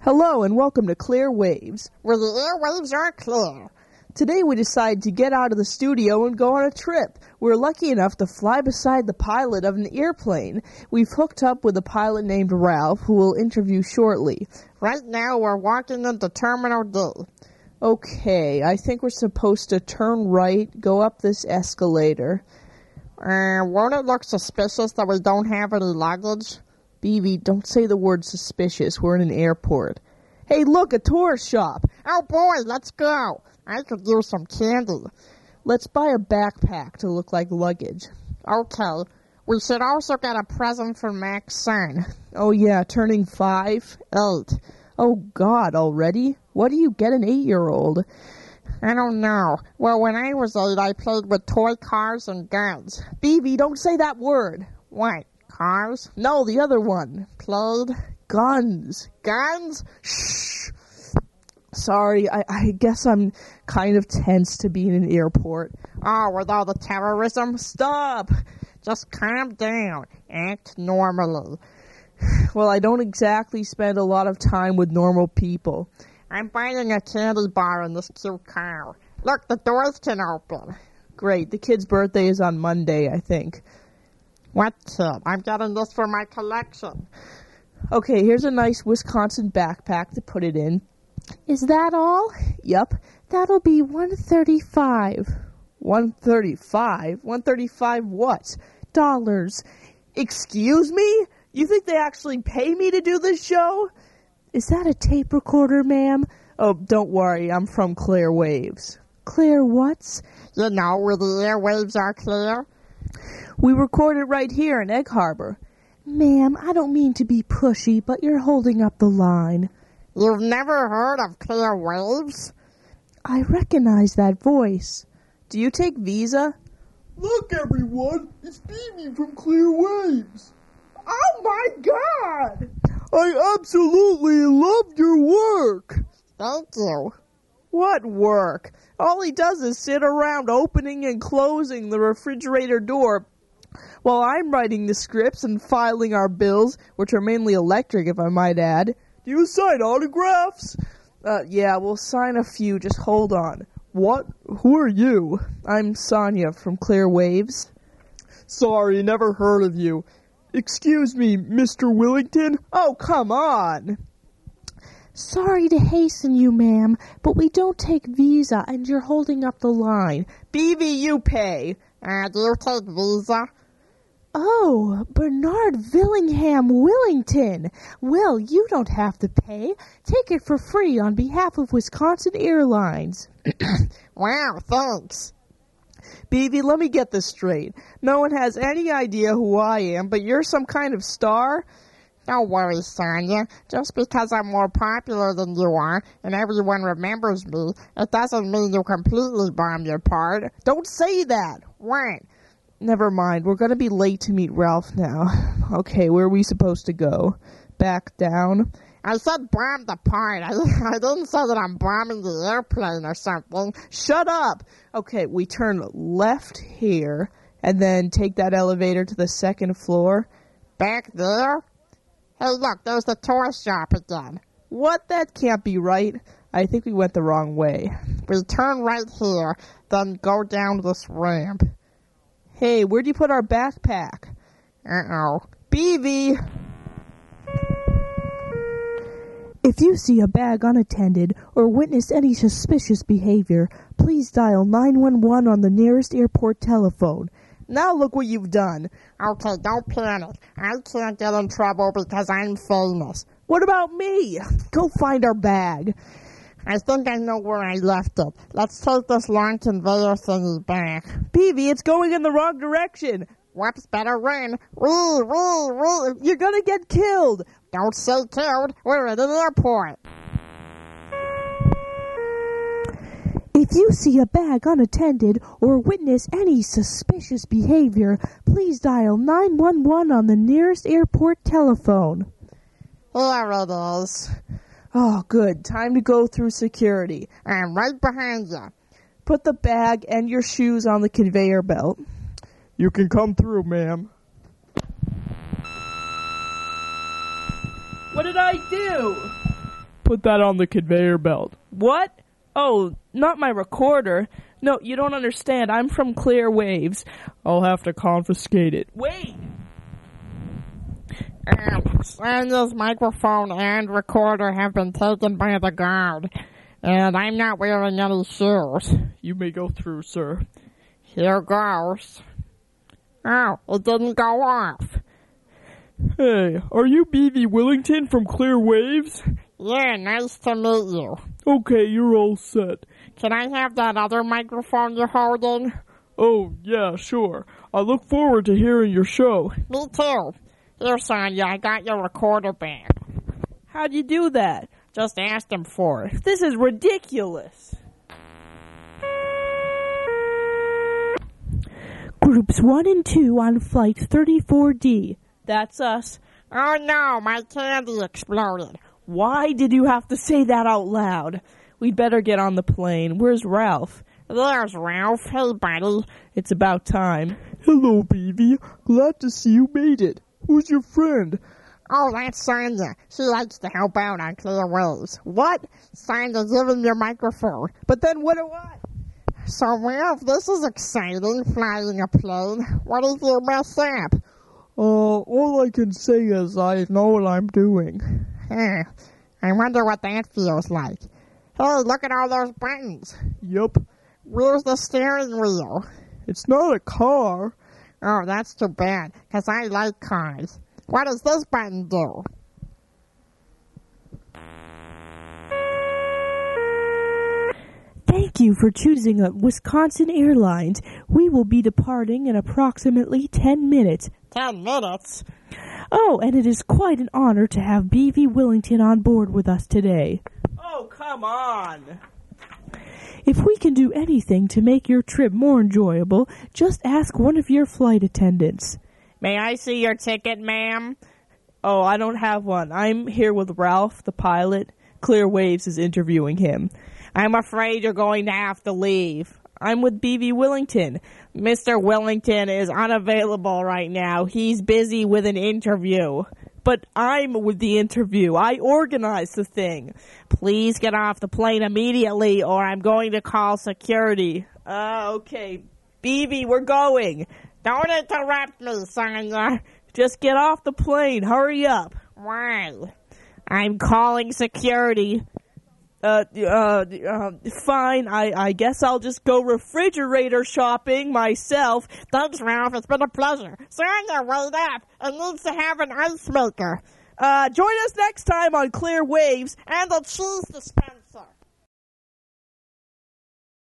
Hello and welcome to Clear Waves, where the airwaves are clear. Today we decided to get out of the studio and go on a trip. We're lucky enough to fly beside the pilot of an airplane. We've hooked up with a pilot named Ralph, who we'll interview shortly. Right now we're walking into Terminal D. Okay, I think we're supposed to turn right, go up this escalator. Won't it look suspicious that we don't have any luggage? BB, don't say the word suspicious. We're in an airport. Hey, look, a tourist shop. Oh boy, let's go. I could use some candy. Let's buy a backpack to look like luggage. Okay. We should also get a present for Mac's son. Oh yeah, turning 5? 8. Oh God, already? What do you get an 8-year-old? I don't know. Well, when I was 8, I played with toy cars and guns. BB, don't say that word. What? Cars? No, the other one. Played? Guns. Guns? Shh. Sorry, I guess I'm kind of tense to be in an airport. Oh, with all the terrorism? Stop! Just calm down. Act normally. Well, I don't exactly spend a lot of time with normal people. I'm buying a candy bar in this cute car. Look, the doors can open. Great, the kid's birthday is on Monday, I think. What kid? I'm getting this for my collection. Okay, here's a nice Wisconsin backpack to put it in. Is that all? Yup. That'll be $135. $135? $135 what? Dollars. Excuse me? You think they actually pay me to do this show? Is that a tape recorder, ma'am? Oh, don't worry, I'm from Clear Waves. Clear what's? You know, where the airwaves are clear. We recorded right here in Egg Harbor. Ma'am, I don't mean to be pushy, but you're holding up the line. You've never heard of Clear Waves? I recognize that voice. Do you take Visa? Look, everyone, it's BB from Clear Waves. Oh, my God! I absolutely love your work. Thank you. What work? All he does is sit around opening and closing the refrigerator door while I'm writing the scripts and filing our bills, which are mainly electric, if I might add. Do you sign autographs? Yeah, we'll sign a few. Just hold on. What? Who are you? I'm Sonia from Clear Waves. Sorry, never heard of you. Excuse me, Mr. Willington? Oh, come on. Sorry to hasten you, ma'am, but we don't take Visa, and you're holding up the line. BB, you pay. Do you take Visa? Oh, Bernard Villingham Willington. Well, you don't have to pay. Take it for free on behalf of Wisconsin Airlines. Wow, thanks. BB, let me get this straight. No one has any idea who I am, but you're some kind of star? Don't worry, Sonia. Just because I'm more popular than you are and everyone remembers me, it doesn't mean you completely bomb your part. Don't say that. What? Never mind. We're going to be late to meet Ralph now. Okay, where are we supposed to go? Back down? I said bomb the part. I didn't say that I'm bombing the airplane or something. Shut up! Okay, we turn left here and then take that elevator to the second floor. Back there? Hey, look, there's the toy shop again. What? That can't be right. I think we went the wrong way. We turn right here, then go down this ramp. Hey, where'd you put our backpack? Uh-oh. BV! If you see a bag unattended or witness any suspicious behavior, please dial 911 on the nearest airport telephone. Now look what you've done. Okay, don't panic. I can't get in trouble because I'm famous. What about me? Go find our bag. I think I know where I left it. Let's take this long conveyor thingy back. BV, it's going in the wrong direction. Whoops, better run. Wee. You're gonna get killed. Don't say killed. We're at an airport. If you see a bag unattended or witness any suspicious behavior, please dial 911 on the nearest airport telephone. Here it is. Oh, good. Time to go through security. I'm right behind you. Put the bag and your shoes on the conveyor belt. You can come through, ma'am. What did I do? Put that on the conveyor belt. What? Oh, not my recorder. No, you don't understand. I'm from Clear Waves. I'll have to confiscate it. Wait! Sonia's microphone and recorder have been taken by the guard, and I'm not wearing any shoes. You may go through, sir. Here goes. Oh, it didn't go off. Hey, are you B.V. Willington from Clear Waves? Yeah, nice to meet you. Okay, you're all set. Can I have that other microphone you're holding? Oh, yeah, sure. I look forward to hearing your show. Me too. Here, Sonia, I got your recorder back. How'd you do that? Just asked him for it. This is ridiculous. Groups 1 and 2 on Flight 34D. That's us. Oh no, my candy exploded. Why did you have to say that out loud? We'd better get on the plane. Where's Ralph? There's Ralph. Hey, buddy. It's about time. Hello, B.V. Glad to see you made it. Who's your friend? Oh, that's Sonia. She likes to help out on Clear Waves. What? Sonia, give him your microphone. But then what do I? So, Ralph, this is exciting, flying a plane. What did you mess up? All I can say is I know what I'm doing. I wonder what that feels like. Hey, look at all those buttons. Yup. Where's the steering wheel? It's not a car. Oh, that's too bad, because I like cars. What does this button do? Thank you for choosing Wisconsin Airlines. We will be departing in approximately 10 minutes. 10 minutes? Oh, and it is quite an honor to have B.V. Willington on board with us today. Oh, come on. If we can do anything to make your trip more enjoyable, just ask one of your flight attendants. May I see your ticket, ma'am? Oh, I don't have one. I'm here with Ralph, the pilot. Clear Waves is interviewing him. I'm afraid you're going to have to leave. I'm with B.V. Willington. Mr. Willington is unavailable right now. He's busy with an interview. But I'm with the interview. I organized the thing. Please get off the plane immediately or I'm going to call security. Okay. B.V., we're going. Don't interrupt me, Sonia. Just get off the plane. Hurry up. Why? I'm calling security. Fine. I guess I'll just go refrigerator shopping myself. Thanks, Ralph. It's been a pleasure. Sonia, wait up. It needs to have an ice maker. Join us next time on Clear Waves And a cheese dispenser.